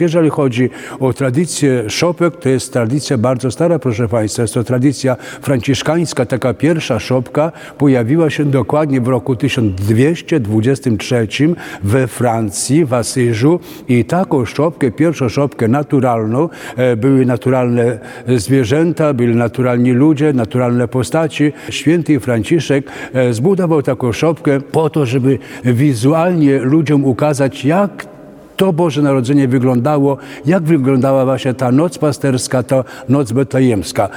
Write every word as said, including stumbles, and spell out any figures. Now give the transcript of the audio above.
Jeżeli chodzi o tradycję szopek, to jest tradycja bardzo stara, proszę Państwa. Jest to tradycja franciszkańska. Taka pierwsza szopka pojawiła się dokładnie w roku tysiąc dwieście dwudziestym trzecim we Francji, w Asyżu. I taką szopkę, pierwszą szopkę naturalną, były naturalne zwierzęta, byli naturalni ludzie, naturalne postaci. Święty Franciszek zbudował taką szopkę po to, żeby wizualnie ludziom ukazać, jak to Boże Narodzenie wyglądało, jak wyglądała właśnie ta noc pasterska, ta noc betlejemska.